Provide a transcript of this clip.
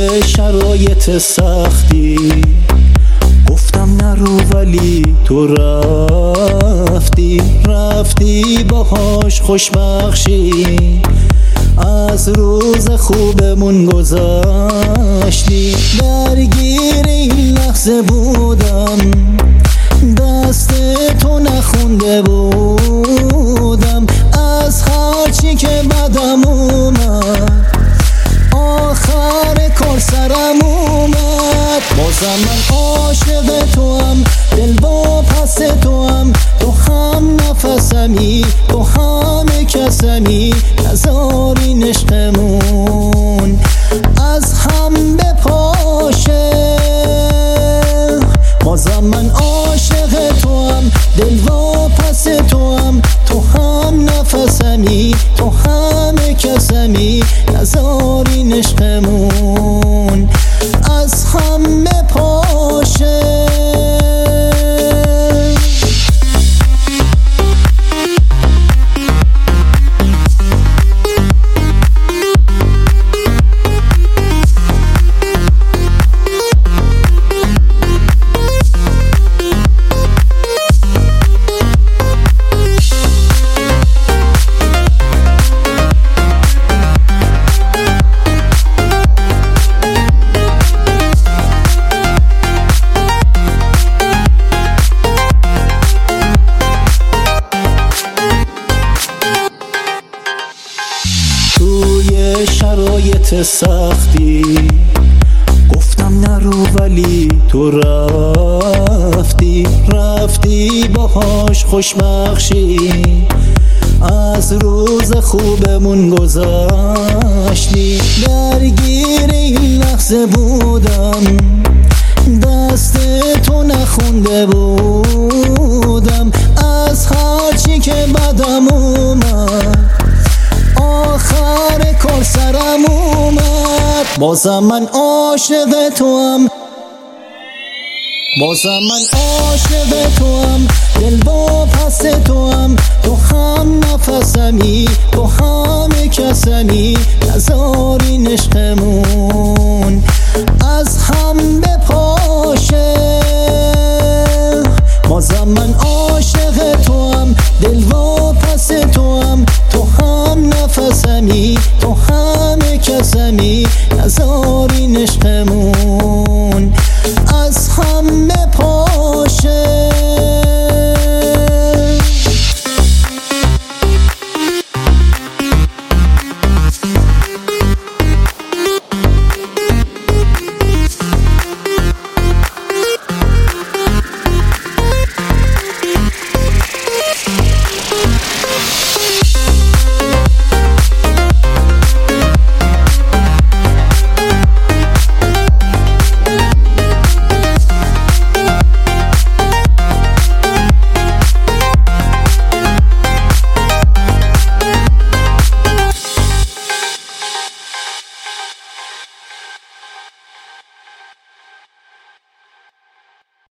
شرایط سختی گفتم نرو ولی تو رفتی باهاش خوشبخشی از روز خوبمون گذشتی. درگیر این لحظه بودم دست تو نخونده بودم از هرچی که بدم اومد آخر کار سرم اومد. بازم من عاشق تو هم دل با پس تو هم تو هم نفسمی تو همه کسمی نذارین عشقمون از هم بپاشه. بازم من عاشق تو هم دل با پس تو هم تو هم نفسمی تو همه کسمی نذارین عشقمون از هم بپاشه. شرایط سختی گفتم نرو ولی تو رفتی باهاش خوشبخشی از روز خوبمون گذشتی. درگیر این لحظه بودم دست تو نخونده بودم از هرچی که بدم اومد آخر کار سرم اومد. بازم من عاشق تو هم دل با پس تو هم تو هم نفسمی تو همه کسمی نذارین عشقمون از هم بپاشه. بازم من عاشق تو هم دل با پس تو هم تو هم نفسمی